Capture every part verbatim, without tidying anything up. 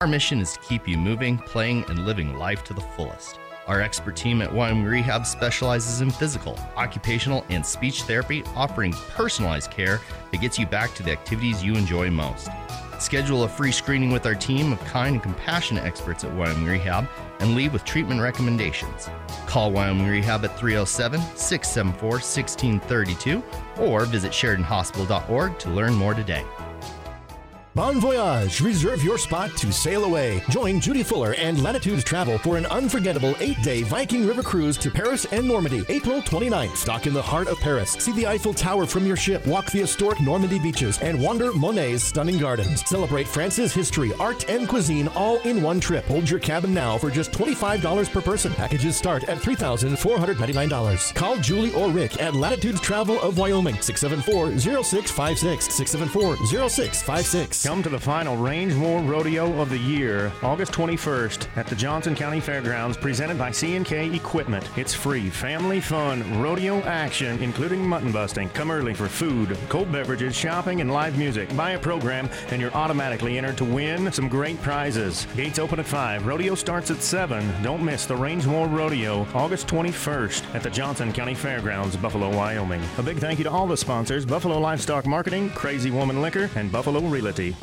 Our mission is to keep you moving, playing, and living life to the fullest. Our expert team at Wyoming Rehab specializes in physical, occupational, and speech therapy, offering personalized care that gets you back to the activities you enjoy most. Schedule a free screening with our team of kind and compassionate experts at Wyoming Rehab and leave with treatment recommendations. Call Wyoming Rehab at three oh seven, six seven four, one six three two or visit Sheridan Hospital dot org to learn more today. Bon voyage! Reserve your spot to sail away. Join Judy Fuller and Latitudes Travel for an unforgettable eight-day Viking River cruise to Paris and Normandy, April twenty-ninth. Dock in the heart of Paris. See the Eiffel Tower from your ship. Walk the historic Normandy beaches and wander Monet's stunning gardens. Celebrate France's history, art, and cuisine all in one trip. Hold your cabin now for just twenty-five dollars per person. Packages start at three thousand four hundred ninety-nine dollars. Call Julie or Rick at Latitudes Travel of Wyoming, six seven four, oh six five six, six seven four, oh six five six. Come to the final Range War Rodeo of the year, August twenty-first at the Johnson County Fairgrounds, presented by C and K Equipment. It's free, family fun, rodeo action, including mutton busting. Come early for food, cold beverages, shopping, and live music. Buy a program, and you're automatically entered to win some great prizes. Gates open at five. Rodeo starts at seven. Don't miss the Range War Rodeo, August twenty-first at the Johnson County Fairgrounds, Buffalo, Wyoming. A big thank you to all the sponsors: Buffalo Livestock Marketing, Crazy Woman Liquor, and Buffalo Realty.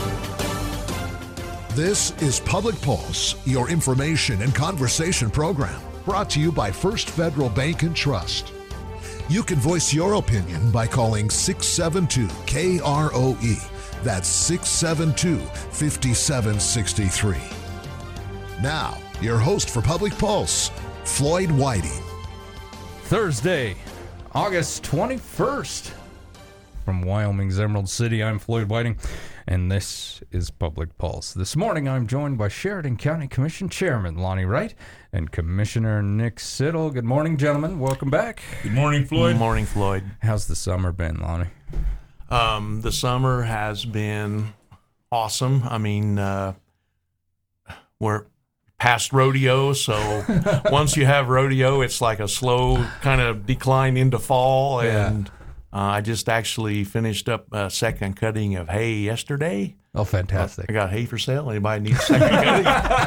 This is Public Pulse, your information and conversation program, brought to you by First Federal Bank and Trust. You can voice your opinion by calling six seven two K R O E. That's six seven two, five seven six three. Now, your host for Public Pulse, Floyd Whiting. Thursday, August twenty-first. From Wyoming's Emerald City, I'm Floyd Whiting, and this is Public Pulse. This morning, I'm joined by Sheridan County Commission Chairman Lonnie Wright and Commissioner Nick Siddle. Good morning, gentlemen. Welcome back. Good morning, Floyd. Good morning, Floyd. How's the summer been, Lonnie? Um, the summer has been awesome. I mean, uh, we're past rodeo, so once you have rodeo, it's like a slow kind of decline into fall, and Yeah. Uh, I just actually finished up a second cutting of hay yesterday. Oh, fantastic. I got hay for sale. Anybody need a second cutting?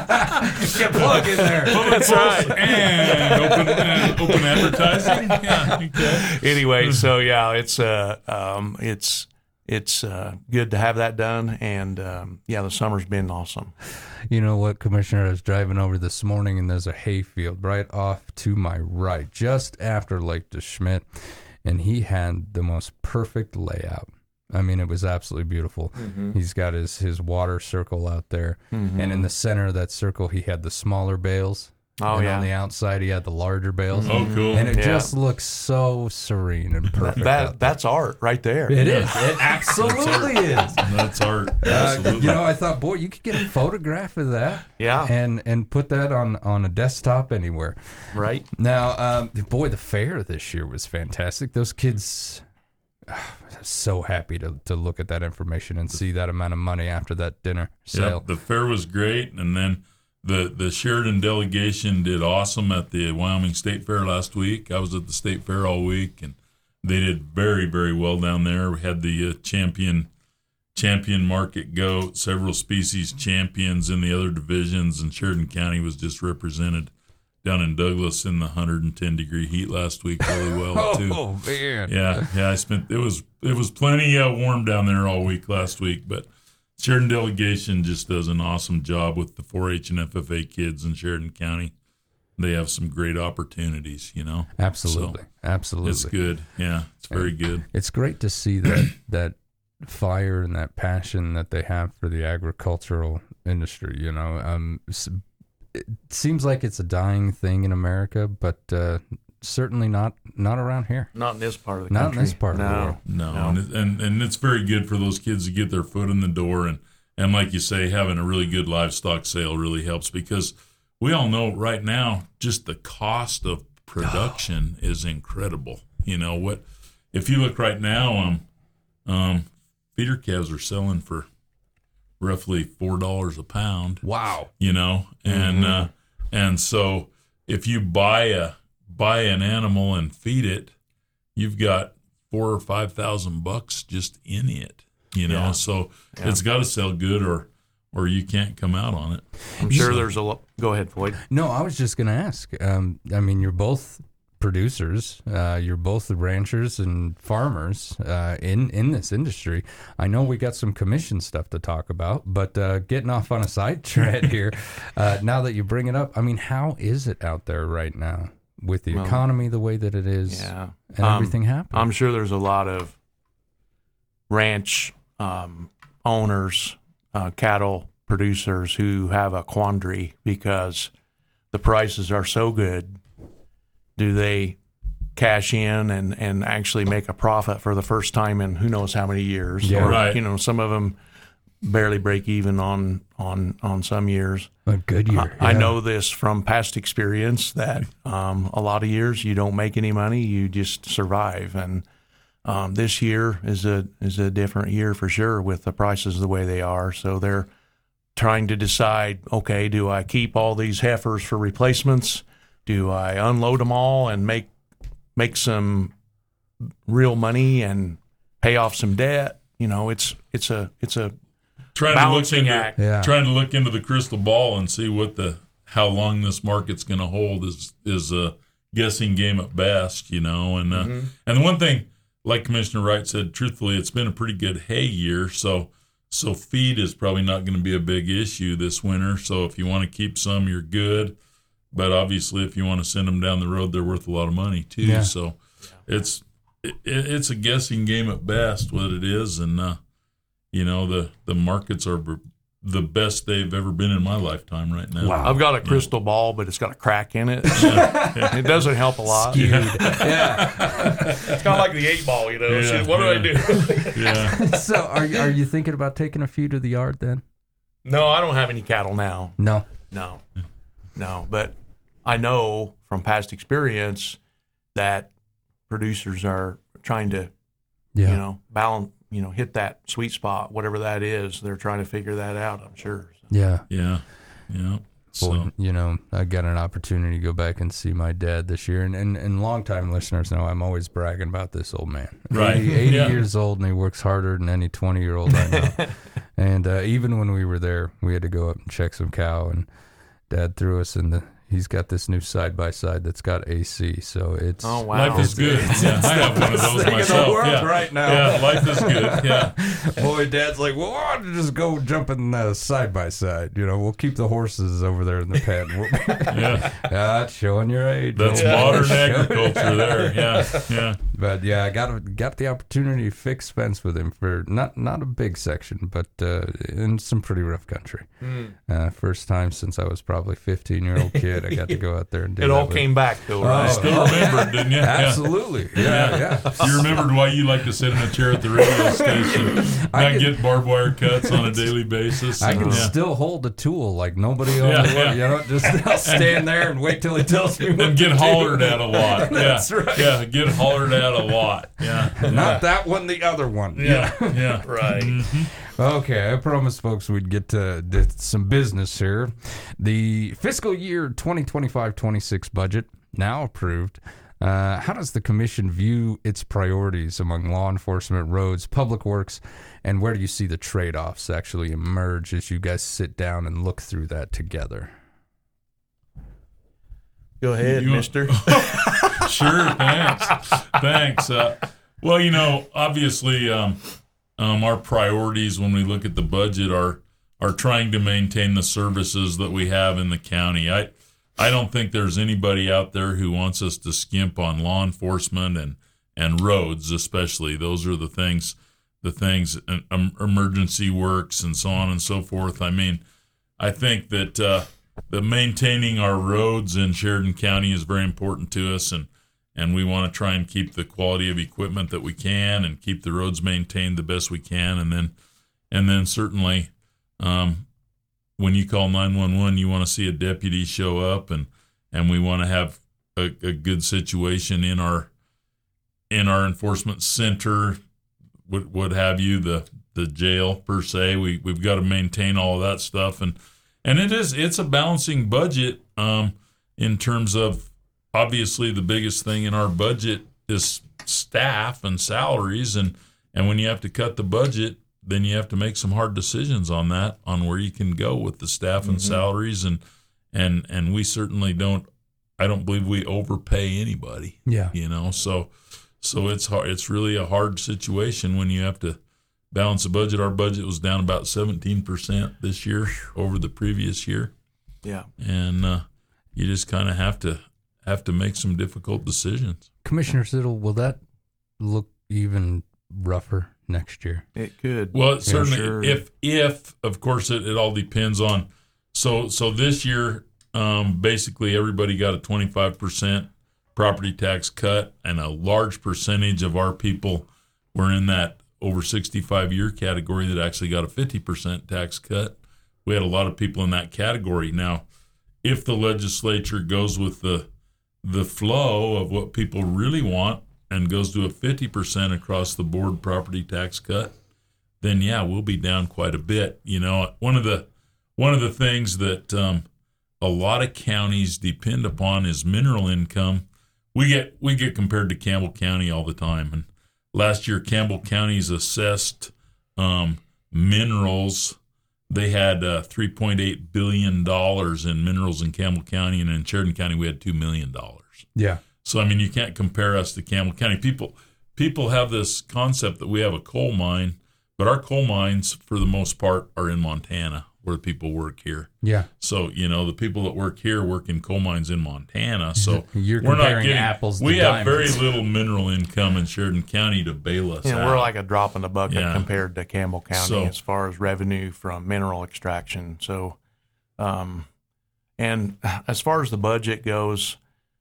Get plug in there. That's right. And open, uh, open advertising. Yeah. Okay. Anyway, so yeah, it's uh, um, it's it's uh, good to have that done, and um, yeah, the summer's been awesome. You know what, Commissioner? I was driving over this morning, and there's a hay field right off to my right, just after Lake DeSchmidt. And he had the most perfect layout. I mean, it was absolutely beautiful. Mm-hmm. He's got his, his water circle out there. Mm-hmm. And in the center of that circle, he had the smaller bales. Oh, and yeah. on the outside, he had the larger bales. Oh, cool. And it yeah. just looks so serene and perfect. That, out that's art right there. It is. It absolutely is. That's art. Uh, Absolutely. you know, I thought, boy, you could get a photograph of that. Yeah. And and put that on, on a desktop anywhere. Right. Now, um, boy, the fair this year was fantastic. Those kids, uh, so happy to, to look at that information and see that amount of money after that dinner sale. Yep, the fair was great, and then the the Sheridan delegation did awesome at the Wyoming State Fair last week. I was at the State Fair all week, and they did very, very well down there. We had the uh, champion champion market goat, several species champions in the other divisions, and Sheridan County was just represented down in Douglas in the one hundred ten degree heat last week really well too. Oh man! Yeah, yeah. I spent it was it was plenty uh, warm down there all week last week, but Sheridan delegation just does an awesome job with the four H and F F A kids in Sheridan County. They have some great opportunities, you know. Absolutely, so absolutely. It's good. Yeah, it's very good. It's great to see that that fire and that passion that they have for the agricultural industry. You know, um, it seems like it's a dying thing in America, but uh, certainly not not around here. Not in this part of the not country. in this part no. of the world. No, No. And, it, and and it's very good for those kids to get their foot in the door, and and like you say, having a really good livestock sale really helps, because we all know right now just the cost of production oh. is incredible. You know what? If you look right now, um, um, feeder calves are selling for roughly four dollars a pound. Wow. You know, and Mm-hmm. uh, and so if you buy a buy an animal and feed it, you've got four or five thousand bucks just in it. You know, Yeah. so Yeah. it's got to sell good, or or you can't come out on it. I'm sure there's a lo- go ahead, Floyd. No, I was just going to ask. Um, I mean, you're both producers. Uh, you're both the ranchers and farmers uh, in in this industry. I know we got some commission stuff to talk about, but uh, getting off on a side tread here. Uh, now that you bring it up, I mean, how is it out there right now with the Well, economy the way that it is, Yeah. and Um, everything happening? I'm sure there's a lot of ranch um, owners, uh, cattle producers who have a quandary because the prices are so good. Do they cash in and, and actually make a profit for the first time in who knows how many years? Yeah. Or, Right. You know, some of them barely break even on on on some years. A good year. I yeah. know this from past experience that um, a lot of years you don't make any money, you just survive. And um, this year is a is a different year for sure with the prices the way they are. So they're trying to decide, okay, do I keep all these heifers for replacements? Do I unload them all and make make some real money and pay off some debt? You know, it's it's a it's a Trying to look balancing into act. Yeah. trying to look into the crystal ball and see what the how long this market's going to hold is is a guessing game at best, you know. And uh, Mm-hmm. and the one thing, like Commissioner Wright said, truthfully, it's been a pretty good hay year, so so feed is probably not going to be a big issue this winter. So if you want to keep some, you're good. But obviously, if you want to send them down the road, they're worth a lot of money too. Yeah. So it's it, it's a guessing game at best what it is, and uh, you know the the markets are the best they've ever been in my lifetime right now. I've got a crystal ball, but it's got a crack in it. So it doesn't help a lot. yeah. It's kind of like the eight ball, you know. Yeah, Shit, what yeah. do I do? Yeah. So, are you- are you thinking about taking a few to the yard then? No, I don't have any cattle now. No. No, no. But I know from past experience that producers are trying to, Yeah. you know, balance, you know, hit that sweet spot, whatever that is. They're trying to figure that out, I'm sure. So. Yeah. Yeah. Yeah. So Well, you know, I got an opportunity to go back and see my dad this year, and and, and longtime listeners know I'm always bragging about this old man. Right. eighty, eighty Yeah. years old, and he works harder than any twenty year old I know. And uh, even when we were there, we had to go up and check some cow, and Dad threw us in the. He's got this new side by side that's got A C, so it's Oh, wow. life is good. Yeah, I have one of those thing in the myself. world yeah. right now. Yeah, life is good. Yeah. Boy, Dad's like, well, why don't you just go jumping uh, side by side? You know, we'll keep the horses over there in the pen. We'll, Yeah. yeah, that's showing your age. That's old man. modern agriculture there. Yeah. Yeah. But yeah, I got got the opportunity to fix fence with him for not not a big section, but uh, in some pretty rough country. Mm. Uh, first time since I was probably fifteen year old kid, I got to go out there and do It that all with- came back, though, right? Oh, Still remembered, didn't you? Absolutely, yeah, yeah. Yeah. You remembered why you like to sit in a chair at the radio station, I not can- get barbed wire cuts on a daily basis. I can yeah. still hold a tool like nobody else. Yeah, would, yeah. You know, just I'll stand there and wait till he tells me what And to get do. hollered at a lot. That's yeah. right. Yeah, get hollered at a lot. Yeah. Not that one, the other one. Yeah. Yeah. Right. Okay, I promised folks we'd get to, to some business here. The fiscal year twenty twenty-five twenty-six budget, now approved. Uh, how does the commission view its priorities among law enforcement, roads, public works, and where do you see the trade-offs actually emerge as you guys sit down and look through that together? Go ahead, You want- mister. Sure. Thanks. Thanks. Uh, well, you know, obviously, um, um, our priorities when we look at the budget are are trying to maintain the services that we have in the county. I I don't think there's anybody out there who wants us to skimp on law enforcement and and roads, especially. Those are the things, the things, um, emergency works and so on and so forth. I mean, I think that uh, the maintaining our roads in Sheridan County is very important to us, and and we want to try and keep the quality of equipment that we can and keep the roads maintained the best we can. And then, and then certainly, um, when you call nine one one, you want to see a deputy show up, and, and we want to have a, a good situation in our in our enforcement center, what what have you, the the jail per se. We we've got to maintain all of that stuff, and and it is it's a balancing budget um, in terms of. Obviously, the biggest thing in our budget is staff and salaries, and, and when you have to cut the budget, then you have to make some hard decisions on that, on where you can go with the staff and Mm-hmm. salaries, and and and we certainly don't. I don't believe we overpay anybody. Yeah. You know, so so it's hard. It's really a hard situation when you have to balance the budget. Our budget was down about seventeen percent this year over the previous year, Yeah. and uh, you just kind of have to have to make some difficult decisions. Commissioner Siddle, will that look even rougher next year? It could. Well, it certainly, sure. if if of course it, it all depends on. So so this year, um, basically everybody got a twenty-five percent property tax cut, and a large percentage of our people were in that over sixty-five year category that actually got a fifty percent tax cut. We had a lot of people in that category. Now, if the legislature goes with the the flow of what people really want and goes to a fifty percent across the board property tax cut, then yeah, we'll be down quite a bit. You know, one of the one of the things that um, a lot of counties depend upon is mineral income. We get we get compared to Campbell County all the time, and last year Campbell County's assessed um, minerals. They had uh, three point eight billion dollars in minerals in Campbell County, and in Sheridan County we had two million dollars. Yeah. So, I mean, you can't compare us to Campbell County. People people have this concept that we have a coal mine, but our coal mines, for the most part, are in Montana, where people work here. Yeah. So, you know, the people that work here work in coal mines in Montana. So You're we're not comparing getting apples to We have diamonds. very little mineral income in Sheridan County to bail us Yeah, out. we're like a drop in the bucket Yeah. compared to Campbell County So- as far as revenue from mineral extraction. So, um, and as far as the budget goes,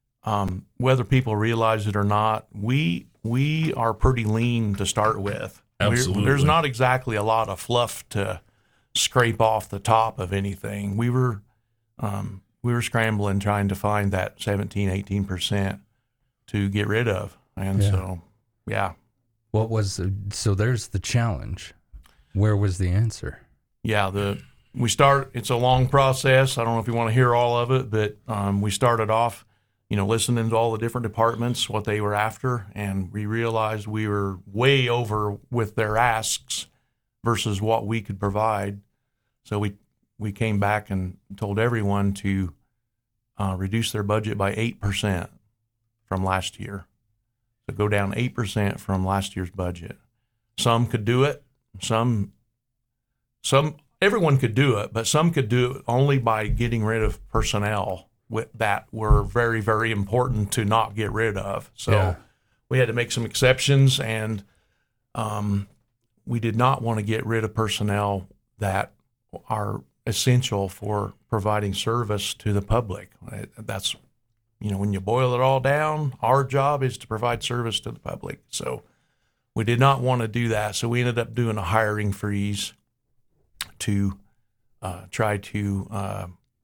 um, whether people realize it or not, we we are pretty lean to start with. We're- Absolutely. there's not exactly a lot of fluff to scrape off the top of anything. We were um, we were scrambling trying to find that seventeen, eighteen percent to get rid of, and Yeah. so yeah. What was so? There's the challenge. Where was the answer? Yeah, the we start. It's a long process. I don't know if you want to hear all of it, but um, we started off, you know, listening to all the different departments, what they were after, and we realized we were way over with their asks versus what we could provide. So we we came back and told everyone to uh, reduce their budget by eight percent from last year. So go down eight percent from last year's budget. Some could do it. Some, some, everyone could do it, but some could do it only by getting rid of personnel with, that were very, very important to not get rid of. So Yeah. we had to make some exceptions, and um, we did not want to get rid of personnel that are essential for providing service to the public. That's, you know, when you boil it all down, our job is to provide service to the public. So we did not want to do that. So we ended up doing a hiring freeze to uh, try to uh,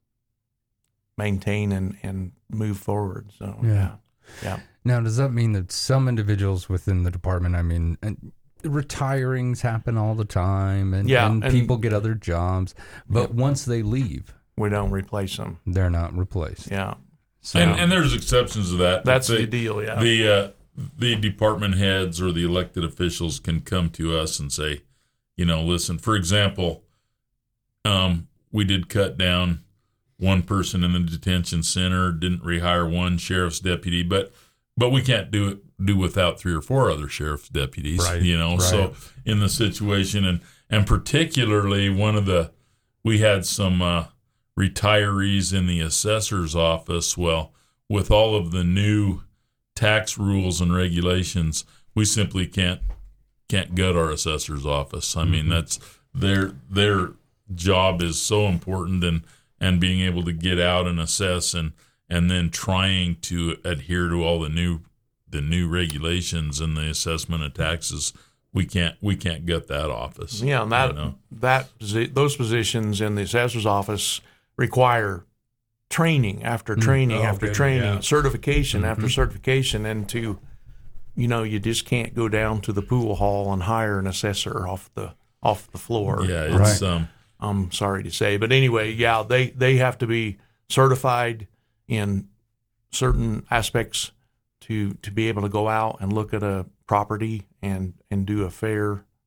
maintain and, and move forward. So, Yeah. yeah. Yeah. Now, does that mean that some individuals within the department, I mean, and retirings happen all the time, and, Yeah, and and- people get other jobs, but once they leave, We don't replace them. they're not replaced. Yeah. So, And, and there's exceptions to that. That's They- the deal. Yeah. The uh, the department heads or the elected officials can come to us and say, you know, listen. For example, um, we did cut down one person in the detention center, didn't rehire one sheriff's deputy, but but we can't do it do without three or four other sheriff's deputies. Right, You know, right. so in the situation, and and particularly one of the we had some uh, retirees in the assessor's office. Well, with all of the new tax rules and regulations, we simply can't can't gut our assessor's office. I mean, that's their their job is so important, and and being able to get out and assess, and and then trying to adhere to all the new the new regulations and the assessment of taxes. We can't we can't gut that office. Yeah, and that you know? that posi- those positions in the assessor's office require training after training Oh, after good. training, Yeah. certification after certification, and to, you know, you just can't go down to the pool hall and hire an assessor off the off the floor. Yeah, it's Right. um I'm sorry to say, but anyway, yeah, they they have to be certified in certain aspects to to be able to go out and look at a property and and do a fair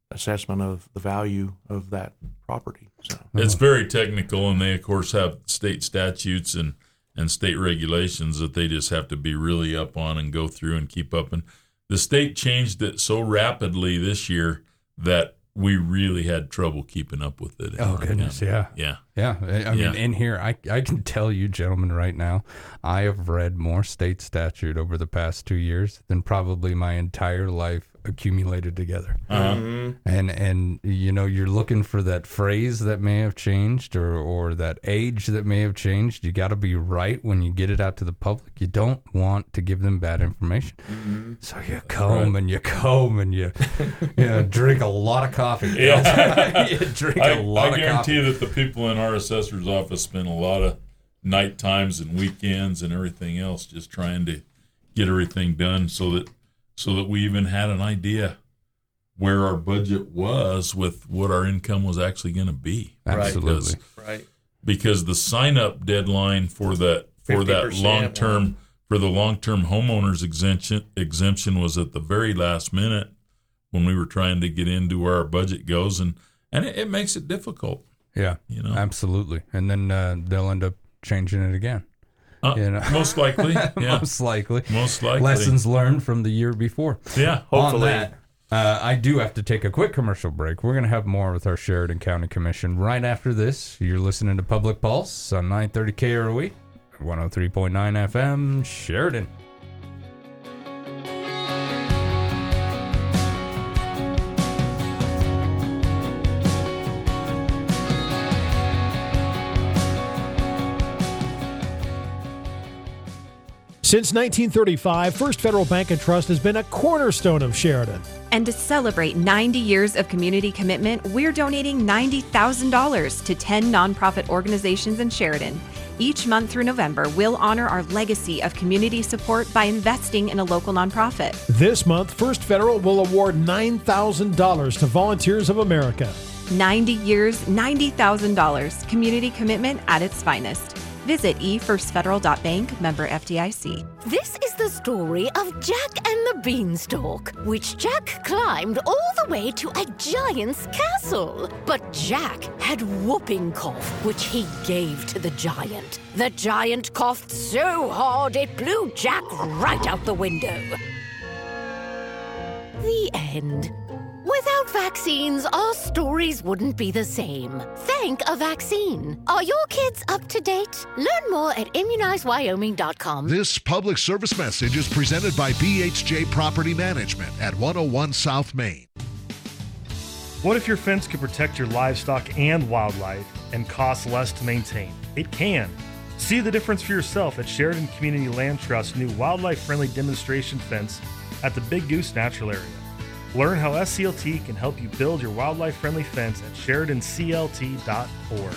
assessment of the value of that property. So it's very technical, and they of course have state statutes and, and state regulations that they just have to be really up on and go through and keep up. And the state changed it so rapidly this year that we really had trouble keeping up with it. Oh, goodness, yeah. Yeah. Yeah. I mean, Yeah. in here, I, I can tell you, gentlemen, right now, I have read more state statute over the past two years than probably my entire life accumulated together. Uh-huh. And, and you know, you're looking for that phrase that may have changed or, or that age that may have changed. You got to be right when you get it out to the public. You don't want to give them bad information. Mm-hmm. So you comb right. and you comb and you, you know, drink a lot of coffee. Yeah. you drink I, a lot I of guarantee coffee. that the people in our assessor's office spend a lot of night times and weekends and everything else just trying to get everything done so that so that we even had an idea where our budget was with what our income was actually going to be. Absolutely. Because, right. because the sign-up deadline for that for that fifty percent long-term for the long-term homeowners exemption exemption was at the very last minute when we were trying to get into where our budget goes, and and it, it makes it difficult. Yeah, You know? absolutely. And then uh, they'll end up changing it again. Uh, You know? Most likely, yeah. Most likely. Most likely. Lessons learned from the year before. Yeah, On hopefully. that, uh, I do have to take a quick commercial break. We're going to have more with our Sheridan County Commission right after this. You're listening to Public Pulse on nine thirty K R O E, one oh three point nine F M, Sheridan. Since nineteen thirty-five, First Federal Bank and Trust has been a cornerstone of Sheridan. And to celebrate ninety years of community commitment, we're donating ninety thousand dollars to ten nonprofit organizations in Sheridan. Each month through November, we'll honor our legacy of community support by investing in a local nonprofit. This month, First Federal will award nine thousand dollars to Volunteers of America. ninety years, ninety thousand dollars. Community commitment at its finest. Visit e first federal dot bank, member F D I C. This is the story of Jack and the Beanstalk, which Jack climbed all the way to a giant's castle. But Jack had whooping cough, which he gave to the giant. The giant coughed so hard it blew Jack right out the window. The end. Without vaccines, our stories wouldn't be the same. Thank a vaccine. Are your kids up to date? Learn more at immunize wyoming dot com. This public service message is presented by B H J Property Management at one oh one South Main. What if your fence could protect your livestock and wildlife and cost less to maintain? It can. See the difference for yourself at Sheridan Community Land Trust's new wildlife-friendly demonstration fence at the Big Goose Natural Area. Learn how S C L T can help you build your wildlife-friendly fence at sheridan c l t dot org.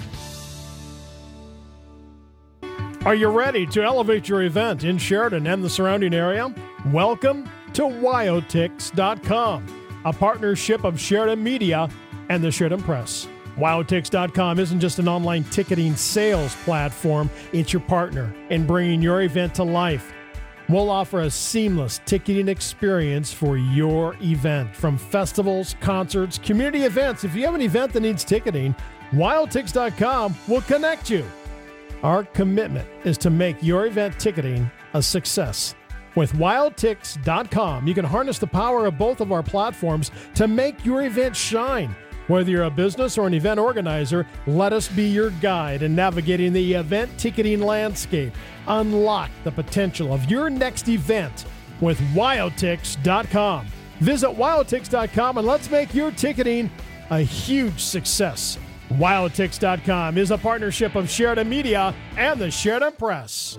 Are you ready to elevate your event in Sheridan and the surrounding area? Welcome to Wyotix dot com, a partnership of Sheridan Media and the Sheridan Press. Wyotix dot com isn't just an online ticketing sales platform, it's your partner in bringing your event to life. We'll offer a seamless ticketing experience for your event, from festivals, concerts, community events. If you have an event that needs ticketing, Wyotix dot com will connect you. Our commitment is to make your event ticketing a success. With Wyotix dot com, you can harness the power of both of our platforms to make your event shine. Whether you're a business or an event organizer, let us be your guide in navigating the event ticketing landscape. Unlock the potential of your next event with Wyotix dot com. Visit Wyotix dot com and let's make your ticketing a huge success. Wyotix dot com is a partnership of Sheridan Media and the Sheridan Press.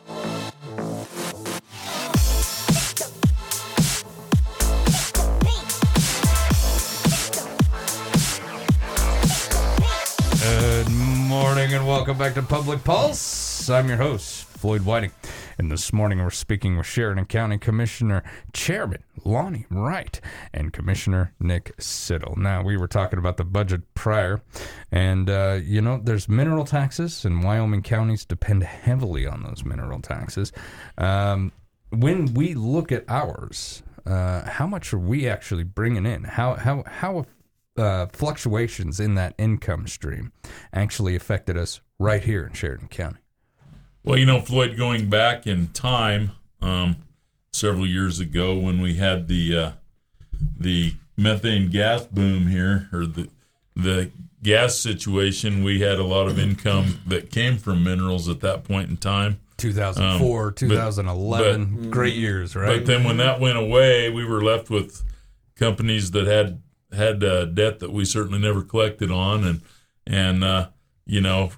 Good morning and welcome back to Public Pulse. I'm your host, Floyd Whiting. And this morning we're speaking with Sheridan County Commissioner Chairman Lonnie Wright and Commissioner Nick Siddle. Now, we were talking about the budget prior, and, uh, you know, there's mineral taxes, and Wyoming counties depend heavily on those mineral taxes. Um, when we look at ours, uh, how much are we actually bringing in? How how how uh, fluctuations in that income stream actually affected us right here in Sheridan County? Well, you know, Floyd, going back in time, um, several years ago when we had the uh, the methane gas boom here, or the the gas situation, we had a lot of income that came from minerals at that point in time. two thousand four, um, two thousand eleven, but, great years, right? But then when that went away, we were left with companies that had had uh, debt that we certainly never collected on, and and uh, you know,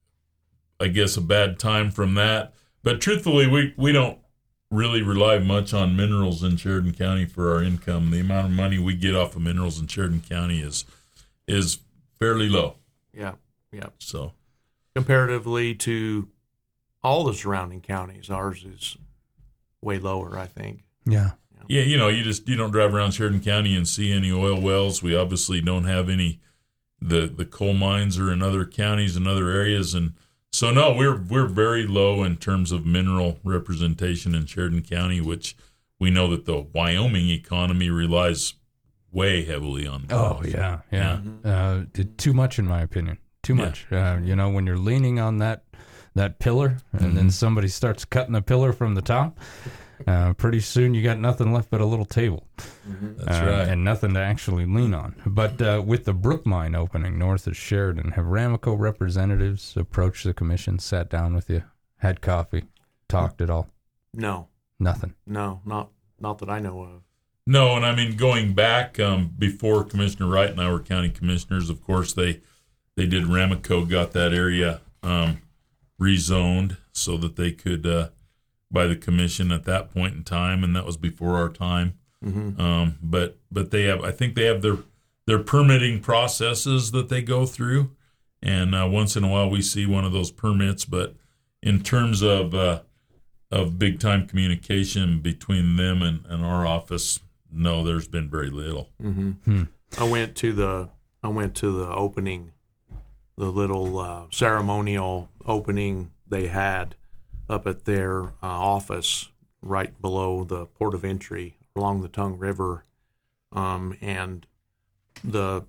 I guess a bad time from that. But truthfully, we, we don't really rely much on minerals in Sheridan County for our income. The amount of money we get off of minerals in Sheridan County is is fairly low. Yeah, yeah. So comparatively to all the surrounding counties, ours is way lower, I think. Yeah. Yeah, you know, you just you don't drive around Sheridan County and see any oil wells. We obviously don't have any. The the coal mines are in other counties and other areas, and so no, we're we're very low in terms of mineral representation in Sheridan County, which we know that the Wyoming economy relies way heavily on. Oh yeah, yeah. Uh, did too much in my opinion. Too much. Yeah. Uh, you know, when you're leaning on that that pillar, and mm-hmm. then somebody starts cutting the pillar from the top, uh, pretty soon you got nothing left but a little table. Mm-hmm. That's uh, right, and nothing to actually lean on. But uh, with the Brook Mine opening north of Sheridan, have Ramaco representatives approached the commission, sat down with you, had coffee, talked at all? No, nothing. No, not not that I know of. No, and I mean, going back um, before Commissioner Wright and I were county commissioners, of course, they they did, Ramaco got that area um, rezoned so that they could, uh, by the commission at that point in time, and that was before our time. Mm-hmm. Um, but but they have, I think they have their their permitting processes that they go through, and uh, once in a while we see one of those permits. But in terms of uh, of big time communication between them and, and our office, no, there's been very little. Mm-hmm. Hmm. I went to the I went to the opening, the little uh, ceremonial opening they had up at their uh, office right below the port of entry along the Tongue River, um, and the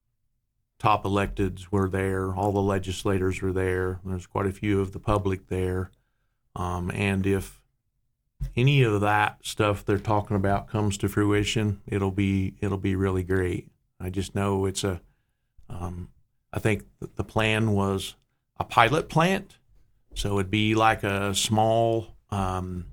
top electeds were there. All the legislators were there. There's quite a few of the public there, um, and if any of that stuff they're talking about comes to fruition, it'll be it'll be really great. I just know it's a. Um, I think the plan was a pilot plant, so it'd be like a small, um,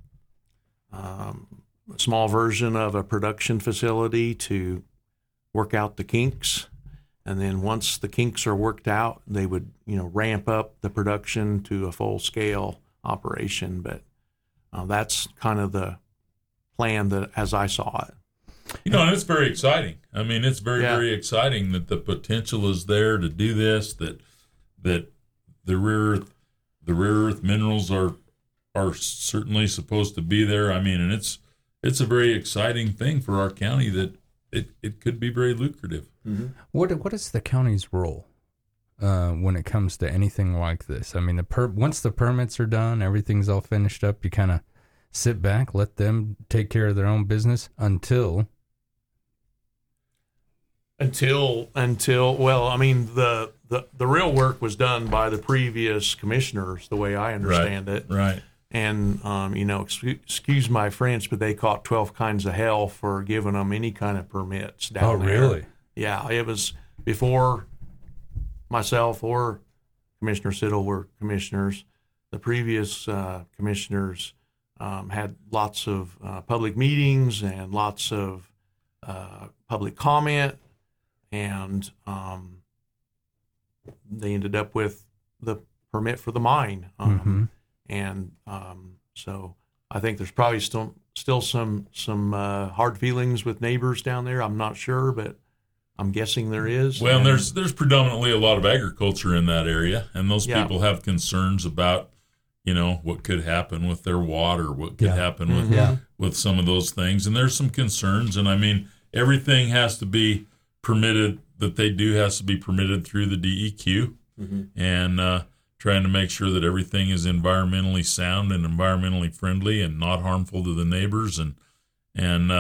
um, small version of a production facility to work out the kinks, and then once the kinks are worked out, they would you know ramp up the production to a full scale operation. But Uh, that's kind of the plan that, as I saw it. You know, and it's very exciting. I mean, it's very, yeah. very exciting that the potential is there to do this. That that the rare earth, the rare earth minerals are are certainly supposed to be there. I mean, and it's it's a very exciting thing for our county that it, it could be very lucrative. Mm-hmm. What what is the county's role Uh, when it comes to anything like this? I mean, the per- once the permits are done, everything's all finished up, you kind of sit back, let them take care of their own business until... Until, until well, I mean, the, the, the real work was done by the previous commissioners, the way I understand right, it. Right. And, um, you know, excuse, excuse my French, but they caught twelve kinds of hell for giving them any kind of permits down oh, there. Oh, really? Yeah, it was before... myself or Commissioner Siddle were commissioners. The previous uh, commissioners um, had lots of uh, public meetings and lots of uh, public comment, and um, they ended up with the permit for the mine. Um, mm-hmm. And um, so I think there's probably still still some some uh, hard feelings with neighbors down there. I'm not sure, but I'm guessing there is. Well, and there's there's predominantly a lot of agriculture in that area, and those yeah. people have concerns about, you know, what could happen with their water, what could yeah. happen with mm-hmm. yeah. with some of those things, and there's some concerns. And I mean, everything has to be permitted that they do has to be permitted through the D E Q, mm-hmm. and uh, trying to make sure that everything is environmentally sound and environmentally friendly and not harmful to the neighbors. And and uh,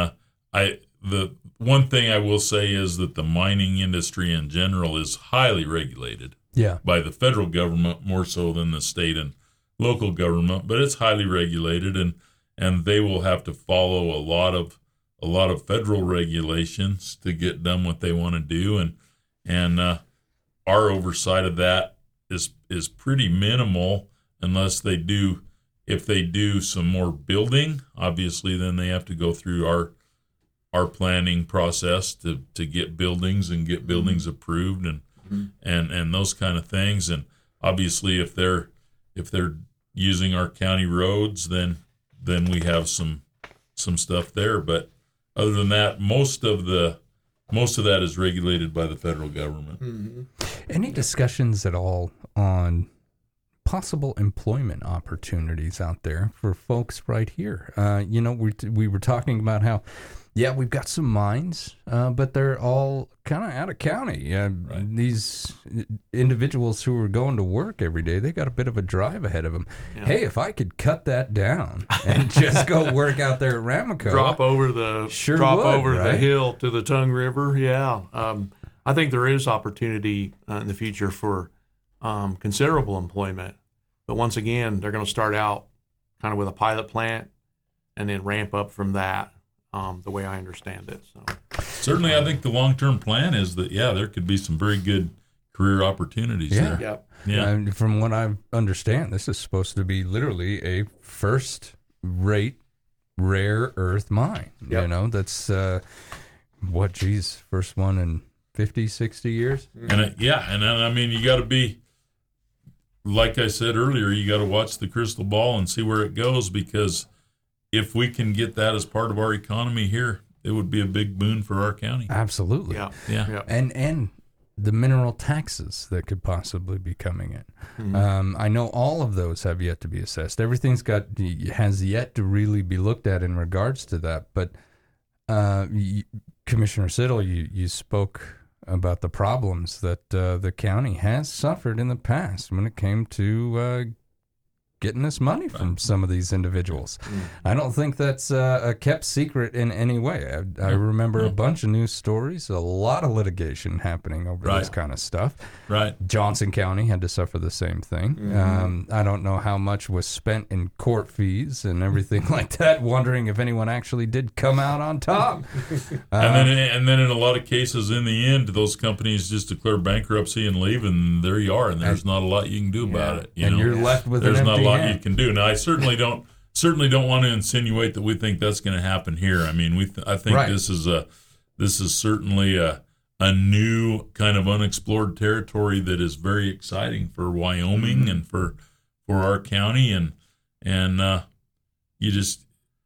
I the one thing I will say is that the mining industry in general is highly regulated. Yeah. By the federal government more so than the state and local government, but it's highly regulated, and and they will have to follow a lot of a lot of federal regulations to get done what they want to do, and and uh, our oversight of that is is pretty minimal unless they do. If they do some more building, obviously, then they have to go through our our planning process to, to get buildings and get buildings mm-hmm. approved and mm-hmm. and and those kind of things. And obviously, if they're if they're using our county roads, then then we have some some stuff there. But other than that, most of the most of that is regulated by the federal government. Mm-hmm. Any discussions at all on possible employment opportunities out there for folks right here? Uh, you know, we we were talking about how, yeah, we've got some mines, uh, but they're all kind of out of county. Uh, right. These individuals who are going to work every day, they got a bit of a drive ahead of them. Yeah. Hey, if I could cut that down and just go work out there at Ramaco, drop over the sure drop would, over right? the hill to the Tongue River. Yeah, um, I think there is opportunity uh, in the future for um, considerable employment. But once again, they're going to start out kind of with a pilot plant and then ramp up from that, um, the way I understand it. So certainly, I think the long-term plan is that, yeah, there could be some very good career opportunities yeah. there. Yep. Yeah. And from what I understand, this is supposed to be literally a first-rate rare earth mine. Yep. You know, that's, uh, what, geez, first one in fifty, sixty years? And it, yeah, and then, I mean, you got to be, like I said earlier, you got to watch the crystal ball and see where it goes, because if we can get that as part of our economy here, it would be a big boon for our county. Absolutely. Yeah. Yeah. yeah. And and the mineral taxes that could possibly be coming in. Mm-hmm. Um, I know all of those have yet to be assessed. Everything's got has yet to really be looked at in regards to that. But uh, you, Commissioner Siddle, you, you spoke about the problems that uh, the county has suffered in the past when it came to uh, getting this money from some of these individuals. Mm. I don't think that's uh, a kept secret in any way. I, I remember yeah. a bunch of news stories, a lot of litigation happening over right. this kind of stuff. Right. Johnson County had to suffer the same thing. Mm-hmm. Um, I don't know how much was spent in court fees and everything like that, wondering if anyone actually did come out on top. uh, and then and then in a lot of cases, in the end, those companies just declare bankruptcy and leave, and there you are, and there's and, not a lot you can do about yeah. it. You and know? you're left with there's an not empty a lot hand. you can do. Now, I certainly don't certainly don't want to insinuate that we think that's going to happen here. I mean, we th- I think right. this is a this is certainly a a new kind of unexplored territory that is very exciting for Wyoming mm-hmm. and for for our county, and and uh, you just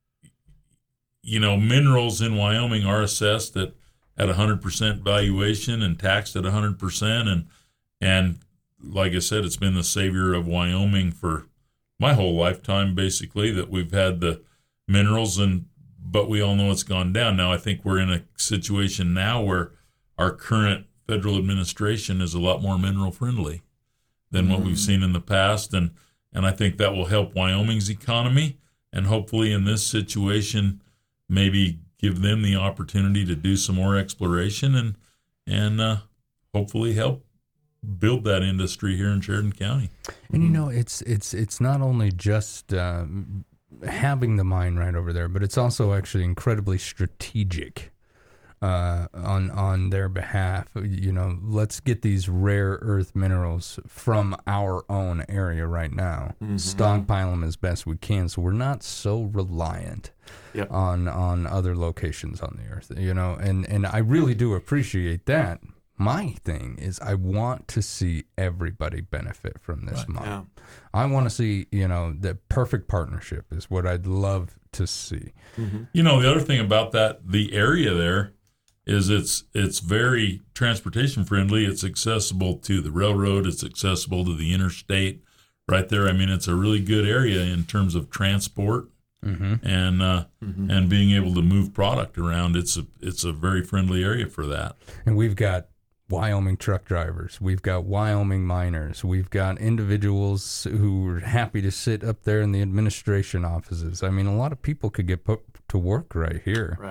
you know minerals in Wyoming are assessed at at one hundred percent valuation and taxed at one hundred percent, and and like I said, it's been the savior of Wyoming for my whole lifetime, basically, that we've had the minerals, and but we all know it's gone down. Now, I think we're in a situation now where our current federal administration is a lot more mineral friendly than what mm. we've seen in the past, and and I think that will help Wyoming's economy, and hopefully in this situation, maybe give them the opportunity to do some more exploration and and uh, hopefully help build that industry here in Sheridan County. And you know, it's it's it's not only just uh, having the mine right over there, but it's also actually incredibly strategic uh, on on their behalf. You know, let's get these rare earth minerals from our own area right now, mm-hmm. stockpile them as best we can, so we're not so reliant yep. on on other locations on the earth. You know, and and I really do appreciate that. My thing is I want to see everybody benefit from this right, mine. Yeah. I want to see, you know, the perfect partnership is what I'd love to see. Mm-hmm. You know, the other thing about that, the area there is it's it's very transportation friendly. It's accessible to the railroad. It's accessible to the interstate right there. I mean, it's a really good area in terms of transport mm-hmm. and uh, mm-hmm. and being able to move product around. It's a, it's a very friendly area for that. And we've got Wyoming truck drivers. We've got Wyoming miners. We've got individuals who are happy to sit up there in the administration offices. I mean, a lot of people could get put to work right here. Right.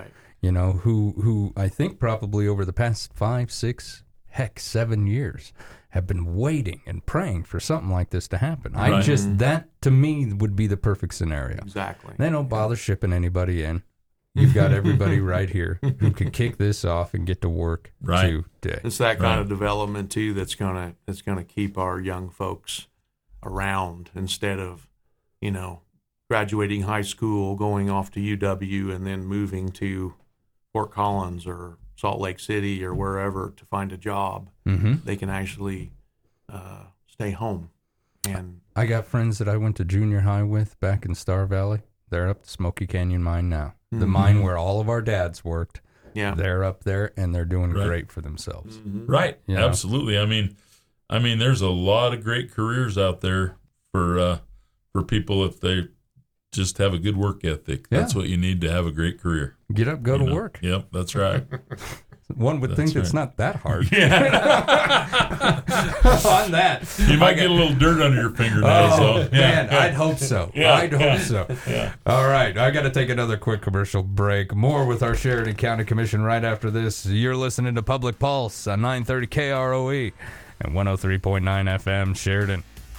you know, who who I think probably over the past five, six, heck, seven years have been waiting and praying for something like this to happen. Right. I just, that to me would be the perfect scenario. Exactly. They don't bother shipping anybody in. You've got everybody right here who can kick this off and get to work Right. today. It's that kind Right. of development too that's gonna that's gonna keep our young folks around instead of, you know, graduating high school, going off to U W, and then moving to Fort Collins or Salt Lake City or wherever to find a job. Mm-hmm. They can actually uh, stay home. And I got friends that I went to junior high with back in Star Valley. They're up the Smoky Canyon mine now. The Mhm. mine where all of our dads worked. yeah, They're up there and they're doing Right. great for themselves. Mhm. Right. You know? Absolutely. I mean, I mean, there's a lot of great careers out there for uh, for people if they just have a good work ethic. That's Yeah. what you need to have a great career. Get up, go You to know? work. Yep, that's right. One would That's think it's right. not that hard. Yeah. On that. You might get a little dirt under your fingernails, Oh, though. Yeah. man, I'd hope so. Yeah, I'd hope yeah, so. yeah. All right, I got to take another quick commercial break. More with our Sheridan County Commission right after this. You're listening to Public Pulse on nine thirty K R O E and one oh three point nine F M Sheridan.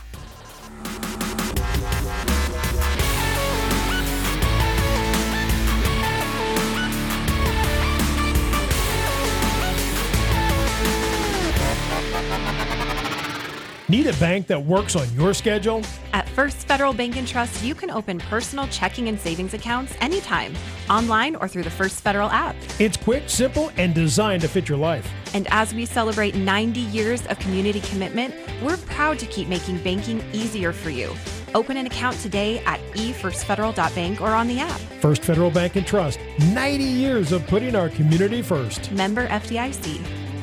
Need a bank that works on your schedule? At First Federal Bank and Trust, you can open personal checking and savings accounts anytime, online or through the First Federal app. It's quick, simple, and designed to fit your life. And as we celebrate ninety years of community commitment, we're proud to keep making banking easier for you. Open an account today at e first federal dot bank or on the app. First Federal Bank and Trust, ninety years of putting our community first. Member F D I C.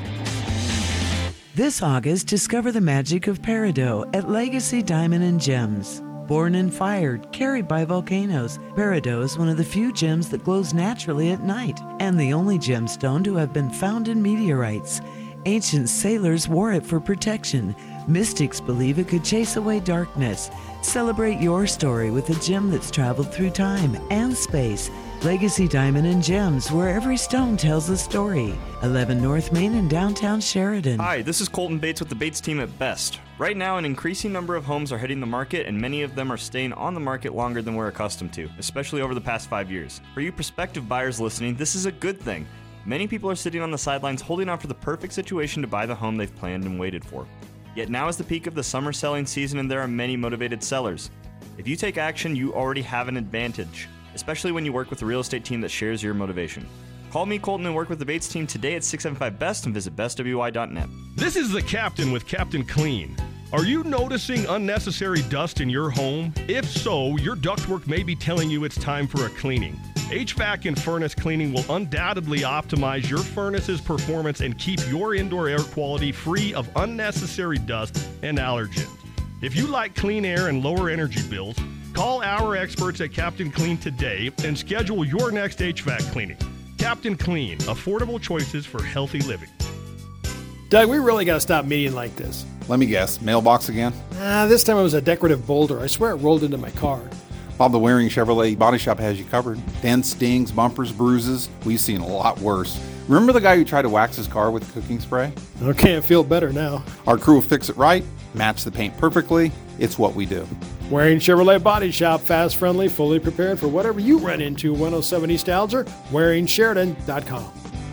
This August, discover the magic of Peridot at Legacy Diamond and Gems. Born and fired, carried by volcanoes, Peridot is one of the few gems that glows naturally at night, and the only gemstone to have been found in meteorites. Ancient sailors wore it for protection. Mystics believe it could chase away darkness. Celebrate your story with a gem that's traveled through time and space. Legacy Diamond and Gems, where every stone tells a story. eleven North Main in downtown Sheridan. Hi, this is Colton Bates with the Bates team at Best. Right now, an increasing number of homes are hitting the market, and many of them are staying on the market longer than we're accustomed to, especially over the past five years. For you prospective buyers listening, this is a good thing. Many people are sitting on the sidelines holding on for the perfect situation to buy the home they've planned and waited for. Yet now is the peak of the summer selling season, and there are many motivated sellers. If you take action, you already have an advantage, especially when you work with a real estate team that shares your motivation. Call me, Colton, and work with the Bates team today at six seven five BEST and visit best w i dot net. This is the Captain with Captain Clean. Are you noticing unnecessary dust in your home? If so, your ductwork may be telling you it's time for a cleaning. H V A C and furnace cleaning will undoubtedly optimize your furnace's performance and keep your indoor air quality free of unnecessary dust and allergens. If you like clean air and lower energy bills, call our experts at Captain Clean today and schedule your next H V A C cleaning. Captain Clean, affordable choices for healthy living. Doug, we really got to stop meeting like this. Let me guess, mailbox again? Ah, this time it was a decorative boulder. I swear it rolled into my car. Bob the Waring Chevrolet Body Shop has you covered. Dents, stings, bumpers, bruises. We've seen a lot worse. Remember the guy who tried to wax his car with cooking spray? Okay, I feel better now. Our crew will fix it right, match the paint perfectly. It's what we do. Waring Chevrolet Body Shop, fast, friendly, fully prepared for whatever you run into. one oh seven East Alger, waring sheridan dot com.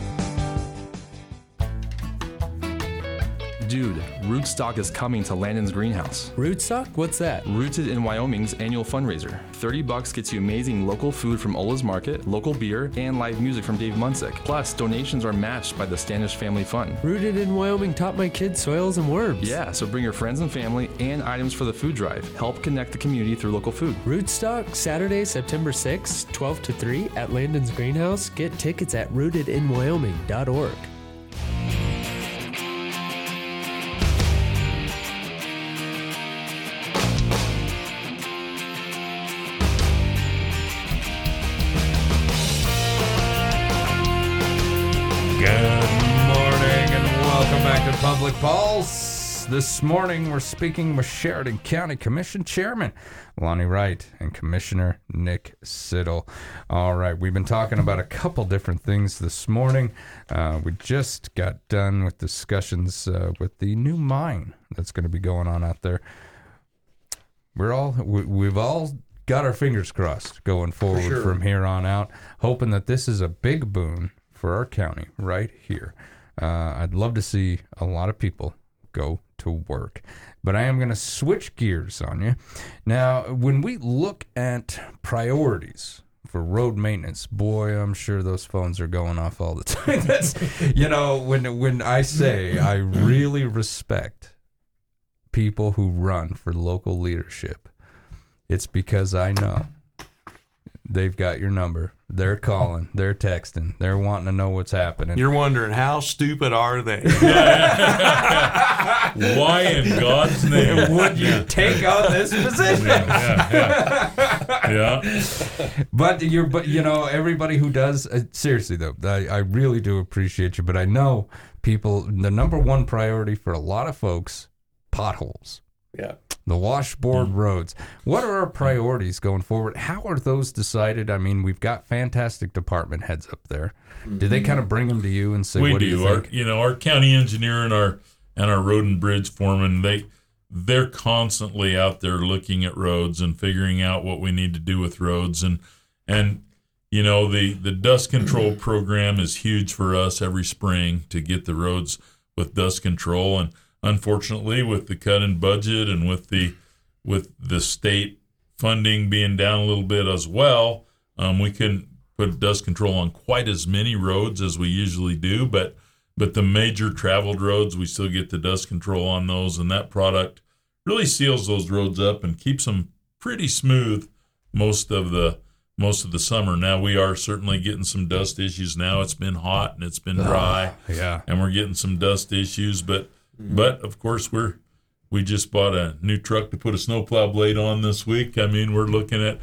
Dude, Rootstock is coming to Landon's Greenhouse. Rootstock? What's that? Rooted in Wyoming's annual fundraiser. thirty bucks gets you amazing local food from Ola's Market, local beer, and live music from Dave Munsick. Plus, donations are matched by the Standish Family Fund. Rooted in Wyoming taught my kids soils and worms. Yeah, so bring your friends and family and items for the food drive. Help connect the community through local food. Rootstock, Saturday, September sixth, twelve to three at Landon's Greenhouse. Get tickets at rooted in wyoming dot org. Good morning and welcome back to Public Pulse. This morning, we're speaking with Sheridan County Commission Chairman Lonnie Wright and Commissioner Nick Siddle. All right, we've been talking about a couple different things this morning. Uh, we just got done with discussions uh, with the new mine that's going to be going on out there. We're all we, we've all got our fingers crossed going forward sure. from here on out, hoping that this is a big boon for our county right here. Uh, I'd love to see a lot of people go to work. But I am going to switch gears on you. Now, when we look at priorities for road maintenance, boy, I'm sure those phones are going off all the time. That's, you know, when when I say I really respect people who run for local leadership, it's because I know they've got your number. They're calling. They're texting. They're wanting to know what's happening. You're wondering, how stupid are they? Why in God's name would you take on this position? Yeah, yeah, yeah. But you're, but you know, everybody who does, uh, seriously though, I, I really do appreciate you. But I know people, the number one priority for a lot of folks, potholes. Yeah. The washboard mm. roads. What are our priorities going forward? How are those decided? I mean, we've got fantastic department heads up there. Mm-hmm. Do they kind of bring them to you and say, we what do. do you our, think? You know, our county engineer and our and our road and bridge foreman, they, they're constantly out there looking at roads and figuring out what we need to do with roads. And, and you know, the, the dust control program is huge for us every spring to get the roads with dust control. And unfortunately, with the cut in budget and with the with the state funding being down a little bit as well, um, we couldn't put dust control on quite as many roads as we usually do. But but the major traveled roads, we still get the dust control on those, and that product really seals those roads up and keeps them pretty smooth most of the most of the summer. Now we are certainly getting some dust issues. Now it's been hot and it's been dry, oh, yeah, and we're getting some dust issues, but. But, of course, we're we just bought a new truck to put a snowplow blade on this week. I mean, we're looking at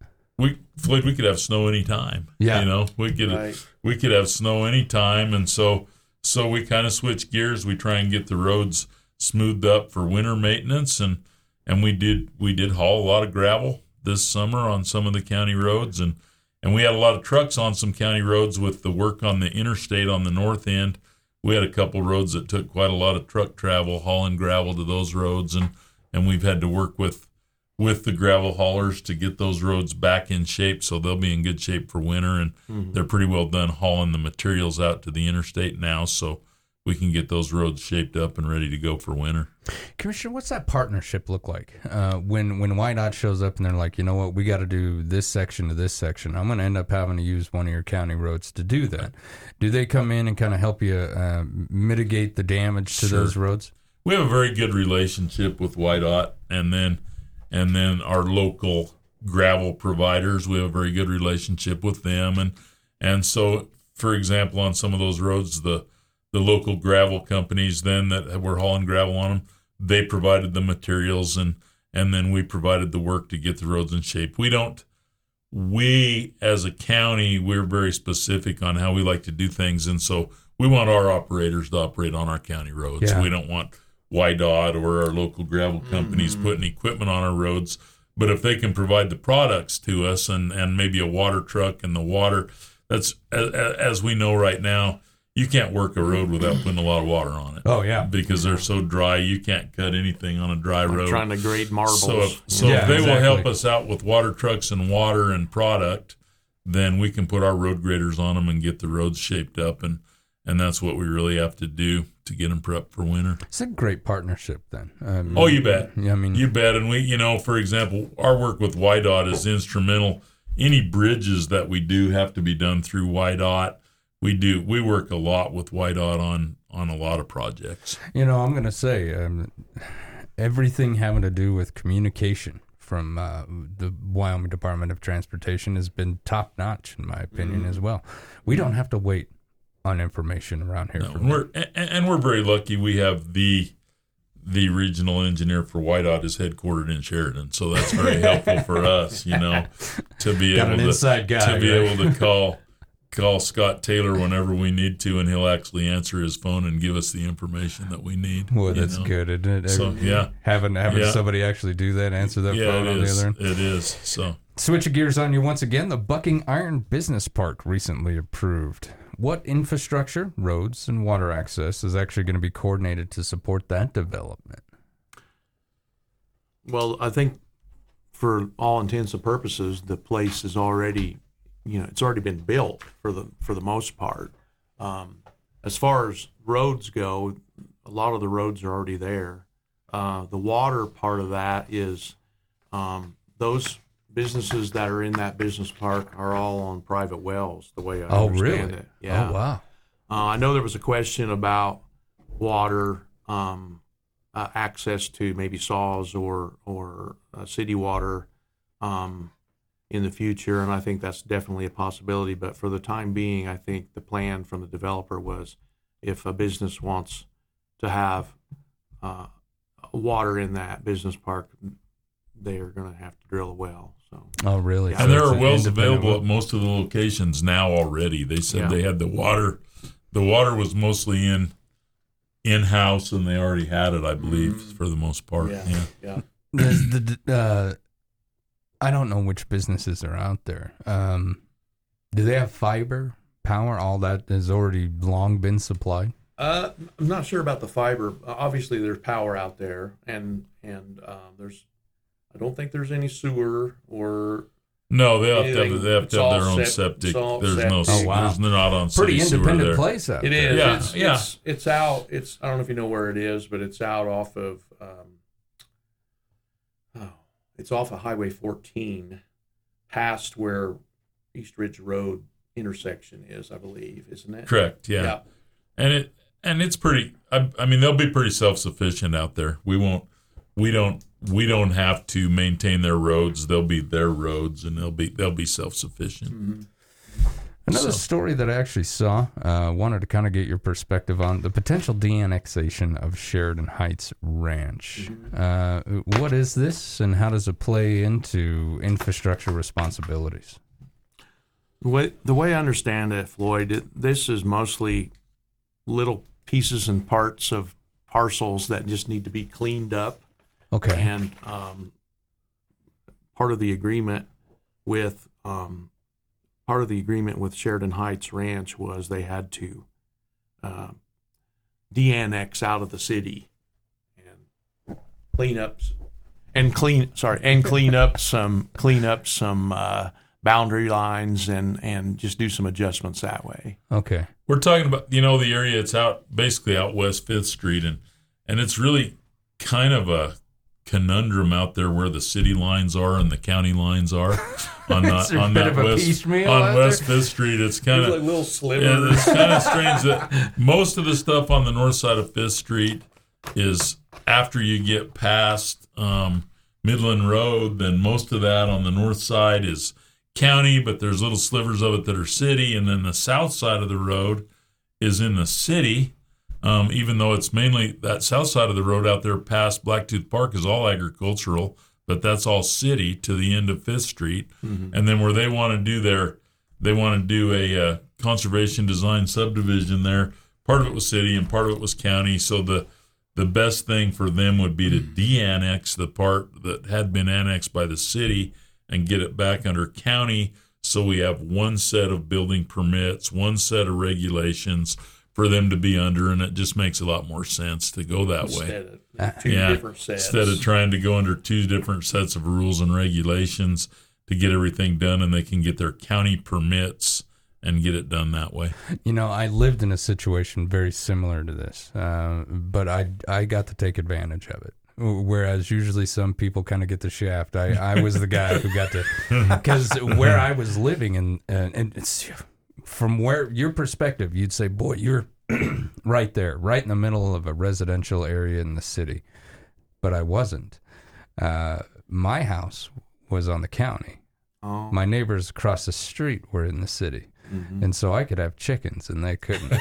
we Floyd, we could have snow anytime. Yeah. You know, we could Right. we could have snow anytime, and so so we kind of switch gears. We try and get the roads smoothed up for winter maintenance, and and we did we did haul a lot of gravel this summer on some of the county roads, and and we had a lot of trucks on some county roads with the work on the interstate on the north end. We had a couple roads that took quite a lot of truck travel, hauling gravel to those roads, and, and we've had to work with with the gravel haulers to get those roads back in shape so they'll be in good shape for winter, and Mhm. they're pretty well done hauling the materials out to the interstate now, so we can get those roads shaped up and ready to go for winter. Commissioner, what's that partnership look like? Uh, when when Y DOT shows up and they're like, you know what, we got to do this section to this section. I'm going to end up having to use one of your county roads to do that. Do they come in and kind of help you uh, mitigate the damage to Sure. those roads? We have a very good relationship with Y DOT, and then and then our local gravel providers. We have a very good relationship with them, and and so, for example, on some of those roads, the the local gravel companies then that were hauling gravel on them, they provided the materials, and and then we provided the work to get the roads in shape. We don't, we as a county, we're very specific on how we like to do things, and so we want our operators to operate on our county roads. Yeah. We don't want Y DOT or our local gravel companies Mm-hmm. putting equipment on our roads. But if they can provide the products to us and, and maybe a water truck and the water, that's as, as we know right now, you can't work a road without putting a lot of water on it. Oh, yeah. Because they're so dry, you can't cut anything on a dry Like road. trying to grade marbles. So if, so Yeah, if they exactly. will help us out with water trucks and water and product, then we can put our road graders on them and get the roads shaped up. And, and that's what we really have to do to get them prepped for winter. It's a great partnership then. Um, Oh, you bet. I mean, You bet. And we, you know, for example, our work with Y DOT is instrumental. Any bridges that we do have to be done through Y DOT. We do. We work a lot with Y DOT on, on a lot of projects. You know, I'm going to say um, everything having to do with communication from uh, the Wyoming Department of Transportation has been top notch, in my opinion, Mm. as well. We don't have to wait on information around here. No, from and we're and, and we're very lucky. We have the the regional engineer for Y DOT is headquartered in Sheridan, so that's very helpful for us. You know, to be Got able an to inside guy, to be right? able to call call Scott Taylor whenever we need to, and he'll actually answer his phone and give us the information that we need. Well, that's know? good, isn't it? So, yeah. Having, having yeah. somebody actually do that, answer that yeah, phone on is. the other end. It is. So, switching gears on you once again, the Bucking Iron Business Park recently approved. What infrastructure, roads, and water access is actually going to be coordinated to support that development? Well, I think for all intents and purposes, the place is already, you know, it's already been built for the for the most part. Um, as far as roads go, a lot of the roads are already there. Uh, the water part of that is um, those businesses that are in that business park are all on private wells, the way I oh, understand really? it. Yeah. Oh, wow. Uh, I know there was a question about water um, uh, access to maybe saws or or uh, city water um, in the future, and I think that's definitely a possibility. But for the time being, I think the plan from the developer was if a business wants to have uh, water in that business park, they are going to have to drill a well. So. Oh, really? And there are wells available at most of the locations now already. They said Yeah. they had the water. The water was mostly in in house, and they already had it, I believe, mm-hmm. for the most part. Yeah, yeah. yeah. the, the, uh, I don't know which businesses are out there. Um, do they have fiber, power? All that has already long been supplied. Uh, I'm not sure about the fiber. Uh, obviously, there's power out there, and and um, there's. I don't think there's any sewer or. No, they have anything. to have, they have, to have their own sep- septic. There's septic. no. Oh, wow. There's not on Pretty city independent sewer there. place out It there. is. Yeah, it's, yeah. It's, it's out. It's. I don't know if you know where it is, but it's out off of. Um, oh, it's off of Highway fourteen, past where East Ridge Road intersection is, I believe, isn't it? Correct. Yeah. Yeah. And it and it's pretty. I, I mean, they'll be pretty self sufficient out there. We won't. We don't. We don't have to maintain their roads. They'll be their roads, and they'll be they'll be self sufficient. Mm-hmm. Another So- story that I actually saw, uh, wanted to kind of get your perspective on the potential de-annexation of Sheridan Heights Ranch. Uh, what is this, and how does it play into infrastructure responsibilities? The way, the way I understand it, Floyd, it, this is mostly little pieces and parts of parcels that just need to be cleaned up. Okay. And um, part of the agreement with um, part of the agreement with Sheridan Heights Ranch was they had to uh, de-annex out of the city and clean up and clean sorry and clean up some clean up some uh, boundary lines and and just do some adjustments that way. Okay. We're talking about, you know, the area. It's out basically out West Fifth Street, and and it's really kind of a conundrum out there where the city lines are and the county lines are on It's that a on bit that of a west piecemeal on out West there. Fifth Street. It's kind There's of like little slivers. Yeah, it's kind of strange that most of the stuff on the north side of Fifth Street is after you get past um, Midland Road. Then most of that on the north side is county, but there's little slivers of it that are city, and then the south side of the road is in the city. Um, even though it's mainly that south side of the road out there past Blacktooth Park is all agricultural, but that's all city to the end of Fifth Street. Mm-hmm. And then where they want to do their, they want to do a uh, conservation design subdivision there. Part of it was city and part of it was county. So the the best thing for them would be to de-annex the part that had been annexed by the city and get it back under county. So we have one set of building permits, one set of regulations for them to be under, and it just makes a lot more sense to go that Instead way. of two yeah, different sets. Instead of trying to go under two different sets of rules and regulations to get everything done, and they can get their county permits and get it done that way. You know, I lived in a situation very similar to this, uh, but I I got to take advantage of it. Whereas usually some people kind of get the shaft. I, I was the guy who got to, because where I was living, and and, and it's, from where your perspective, you'd say, boy, you're right there, right in the middle of a residential area in the city. But I wasn't. Uh, my house was on the county. Oh. My neighbors across the street were in the city. mm-hmm. and so I could have chickens, and they couldn't.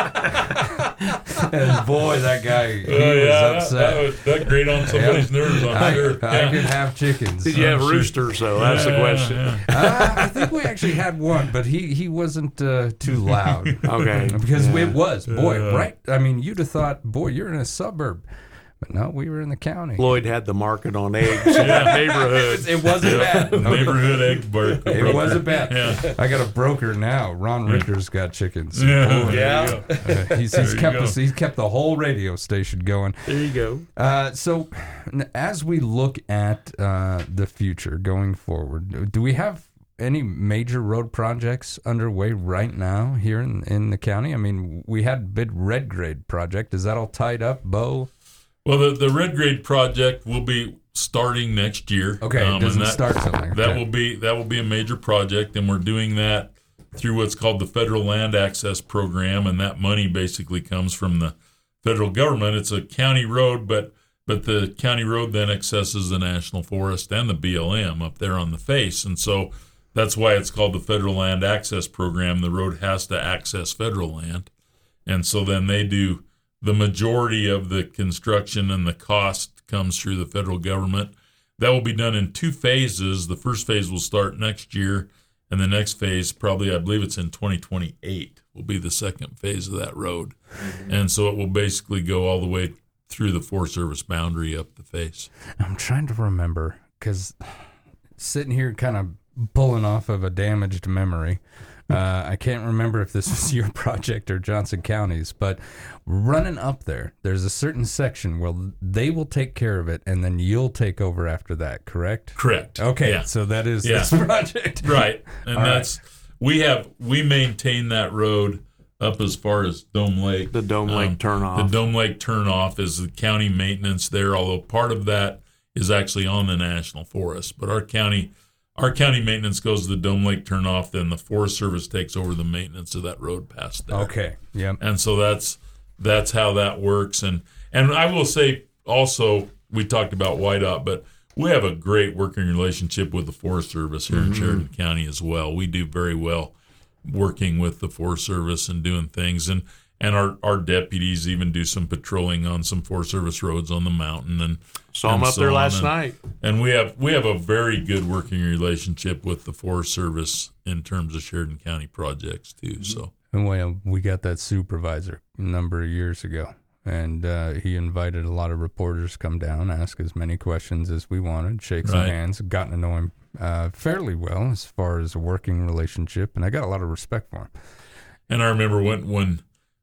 And boy, that guy, he uh, yeah, was upset. That, that, was, that grate on somebody's yeah. nerves, I'm I, sure. I yeah. could have chickens. Did you have sure. roosters, though? That's yeah, the question. Yeah, uh, I think we actually had one, but he, he wasn't uh, too loud. Okay. Because yeah. it was, boy, Yeah. right? I mean, you'd have thought, boy, you're in a suburb. But no, we were in the county. Lloyd had the market on eggs in that neighborhood. It wasn't yeah. bad. Neighborhood egg bark. It wasn't bad. Yeah. I got a broker now. Ron Ricker's got chickens. Yeah. Boy, Yeah. uh, he's, There he's you kept go. us, he's kept the whole radio station going. There you go. Uh, so, n- as we look at uh, the future going forward, do we have any major road projects underway right now here in, in the county? I mean, we had bid red grade project. Is that all tied up, Bo? Well, the, the red grade project will be starting next year. Okay, it Um, and doesn't that, start till next That okay. will be that will be a major project, and we're doing that through what's called the Federal Land Access Program, and that money basically comes from the federal government. It's a county road, but but the county road then accesses the National Forest and the B L M up there on the face, and so that's why it's called the Federal Land Access Program. The road has to access federal land, and so then they do. The majority of the construction and the cost comes through the federal government. That will be done in two phases. The first phase will start next year, and the next phase, probably, I believe it's in twenty twenty-eight, will be the second phase of that road. Mm-hmm. And so it will basically go all the way through the Forest Service boundary up the face. I'm trying to remember, because sitting here kind of pulling off of a damaged memory, Uh, I can't remember if this was your project or Johnson County's, but running up there, there's a certain section where they will take care of it, and then you'll take over after that, correct? Correct. Okay, yeah. so that is yeah. this project. Right. And All that's, right. we have, we maintain that road up as far as Dome Lake. The Dome Lake um, turnoff. The Dome Lake turnoff is the county maintenance there, although part of that is actually on the National Forest. But our county... Our county maintenance goes to the Dome Lake turnoff, then the Forest Service takes over the maintenance of that road past there. Okay, yeah. And so that's that's how that works. And and I will say also, we talked about Y DOT, but we have a great working relationship with the Forest Service here mm-hmm. in Sheridan County as well. We do very well working with the Forest Service and doing things. And and our, our deputies even do some patrolling on some Forest Service roads on the mountain. And saw them and up so there last and, night. And we have we have a very good working relationship with the Forest Service in terms of Sheridan County projects too. So and well, we got that supervisor a number of years ago, and uh, he invited a lot of reporters to come down, ask as many questions as we wanted, shake some Right. hands, gotten to know him uh, fairly well as far as a working relationship, and I got a lot of respect for him. And I remember when when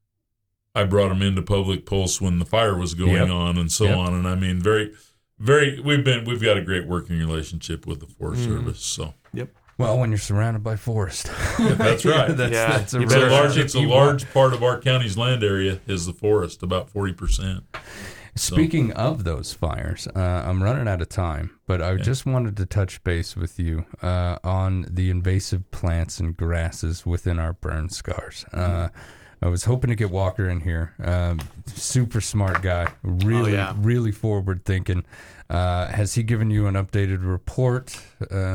I brought him into Public Pulse when the fire was going Yep. on and so Yep. on. And I mean, very, very, we've been, we've got a great working relationship with the Forest Mm-hmm. Service. So, yep. Well, when you're surrounded by forest. that's right. that's, Yeah. that's a It's a large, relationship it's a you large want. part of our county's land area is the forest, about forty percent. Speaking of those fires, uh, I'm running out of time, but I Okay. just wanted to touch base with you uh, on the invasive plants and grasses within our burn scars. Uh, I was hoping to get Walker in here. Um, super smart guy, really, Oh, yeah. really forward thinking. Uh, has he given you an updated report? Uh,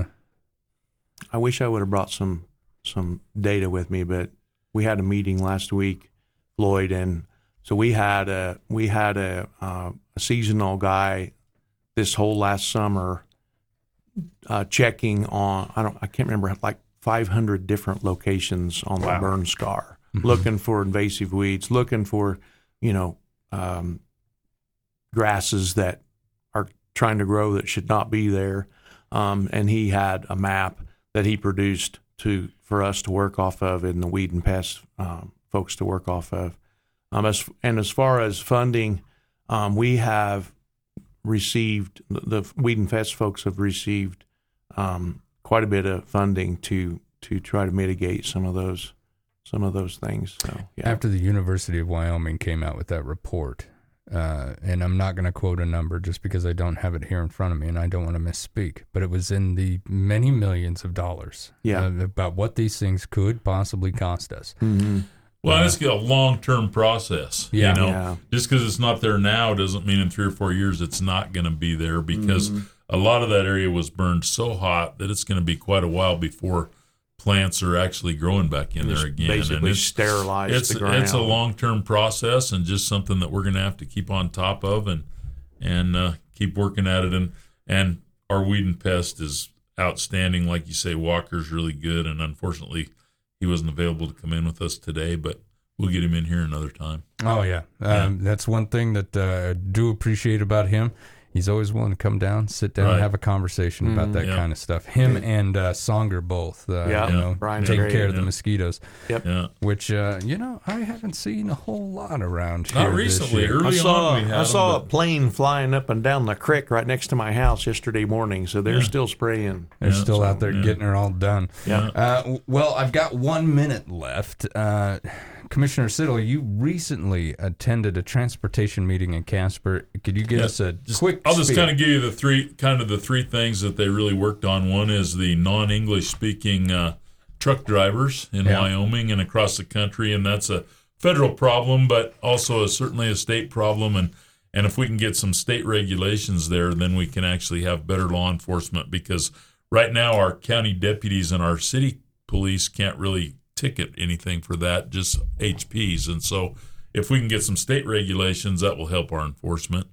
I wish I would have brought some some data with me, but we had a meeting last week, Lloyd, and so we had a we had a, uh, a seasonal guy this whole last summer uh, checking on I don't I can't remember like five hundred different locations on Wow. the burn scar, looking for invasive weeds, looking for you know um, grasses that are trying to grow that should not be there, um, and he had a map that he produced to for us to work off of and the weed and pest um, folks to work off of. Um, as, and as far as funding, um, we have received, the, the weed and pest folks have received um, quite a bit of funding to to try to mitigate some of those some of those things. So, yeah. After the University of Wyoming came out with that report, uh, and I'm not going to quote a number just because I don't have it here in front of me and I don't want to misspeak, but it was in the many millions of dollars Yeah. uh, about what these things could possibly cost us. Mm-hmm. Well, it's a long-term process. Yeah. You know, Yeah. just because it's not there now doesn't mean in three or four years it's not going to be there, because Mm-hmm. a lot of that area was burned so hot that it's going to be quite a while before plants are actually growing back in Just there again. basically and it's, sterilize it's, the ground. It's a long-term process and just something that we're going to have to keep on top of and and uh, keep working at it. And, and our weed and pest is outstanding. Like you say, Walker's really good, and unfortunately he wasn't available to come in with us today, but we'll get him in here another time. Oh, yeah. Um, yeah. That's one thing that uh, I do appreciate about him. He's always willing to come down, sit down, Right. and have a conversation about Mm-hmm. that Yeah. kind of stuff. Him and uh, Songer both, uh, Yeah. you know, Brian's taking great. care of the Yeah. mosquitoes. Yep. Yeah. Which, uh, you know, I haven't seen a whole lot around here Not this recently. year. Early I saw on we had I saw them, a plane flying up and down the creek right next to my house yesterday morning, so they're Yeah. still spraying. They're Yeah, still so, out there yeah. getting her all done. Yeah. Uh, w- well, I've got one minute left. Uh, Commissioner Siddle, you recently attended a transportation meeting in Casper. Could you give Yeah, us a just- quick I'll just spiel? kind of give you the three kind of the three things that they really worked on. One is the non-English speaking uh, truck drivers in Yeah. Wyoming and across the country, and that's a federal problem, but also a, certainly a state problem. And and if we can get some state regulations there, then we can actually have better law enforcement, because right now our county deputies and our city police can't really ticket anything for that, just H Ps. And so if we can get some state regulations, that will help our enforcement.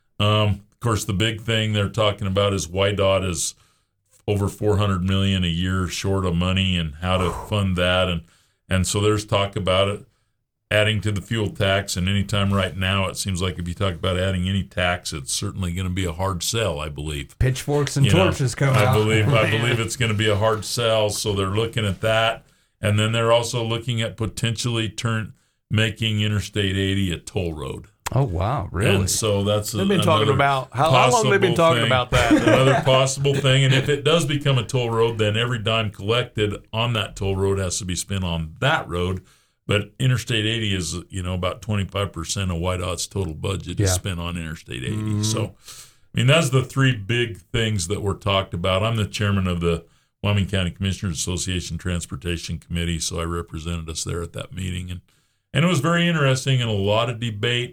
Um, of course, the big thing they're talking about is Y DOT is over four hundred million dollars a year short of money, and how to fund that. And, and so there's talk about it, adding to the fuel tax. And anytime right now, it seems like if you talk about adding any tax, it's certainly going to be a hard sell, I believe. Pitchforks and You know, torches coming I out. believe I believe it's going to be a hard sell. So they're looking at that, and then they're also looking at potentially turn making Interstate eighty a toll road. Oh, wow, really? And so that's They've been talking about how, how long they've been talking about that. Another possible thing, and if it does become a toll road, then every dime collected on that toll road has to be spent on that road. But Interstate eighty is, you know, about twenty-five percent of Y DOT's total budget is Yeah. spent on Interstate eighty. Mm-hmm. So, I mean, that's the three big things that were talked about. I'm the chairman of the Wyoming County Commissioners Association Transportation Committee, so I represented us there at that meeting, and and it was very interesting and a lot of debate.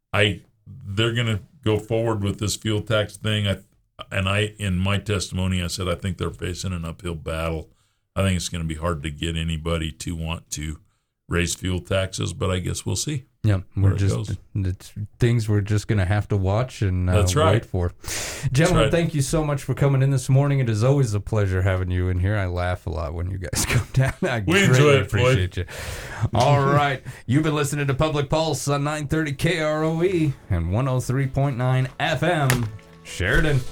I they're going to go forward with this fuel tax thing. I and I in my testimony I said I think they're facing an uphill battle. I think it's going to be hard to get anybody to want to raise fuel taxes, but I guess we'll see. Yeah, where we're it just goes. it's things we're just going to have to watch and uh, That's right. wait for. Gentlemen, right. thank you so much for coming in this morning. It is always a pleasure having you in here. I laugh a lot when you guys come down. I We greatly enjoy it, Floyd. appreciate you. All right, you've been listening to Public Pulse on nine thirty K R O E and one oh three point nine F M, Sheridan.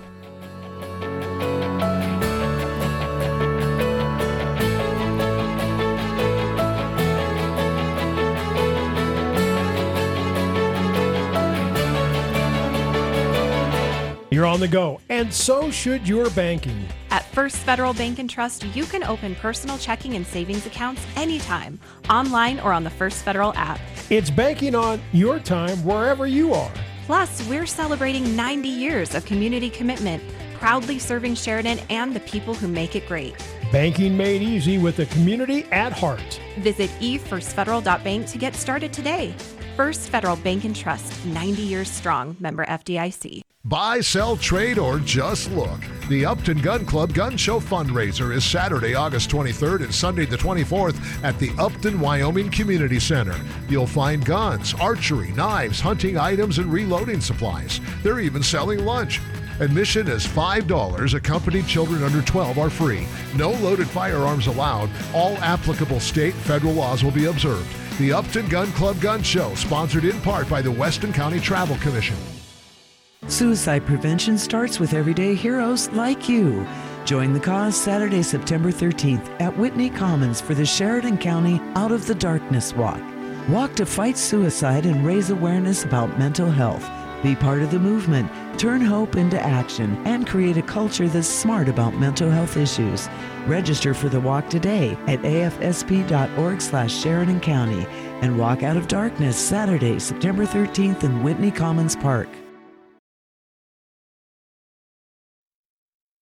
You're on the go, and so should your banking. At First Federal Bank and Trust, you can open personal checking and savings accounts anytime, online or on the First Federal app. It's banking on your time wherever you are. Plus, we're celebrating ninety years of community commitment, proudly serving Sheridan and the people who make it great. Banking made easy with the community at heart. Visit e first federal dot bank to get started today. First Federal Bank and Trust, ninety years strong, member F D I C. Buy, sell, trade, or just look. The Upton Gun Club Gun Show fundraiser is Saturday, August twenty-third and Sunday the twenty-fourth at the Upton, Wyoming Community Center. You'll find guns, archery, knives, hunting items, and reloading supplies. They're even selling lunch. Admission is five dollars. Accompanied children under twelve are free. No loaded firearms allowed. All applicable state and federal laws will be observed. The Upton Gun Club Gun Show, sponsored in part by the Weston County Travel Commission. Suicide prevention starts with everyday heroes like you. Join the cause Saturday, September thirteenth at Whitney Commons for the Sheridan County Out of the Darkness Walk. Walk to fight suicide and raise awareness about mental health. Be part of the movement, turn hope into action, and create a culture that's smart about mental health issues. Register for the walk today at A F S P dot org slash Sheridan County and walk out of darkness Saturday, September thirteenth in Whitney Commons Park.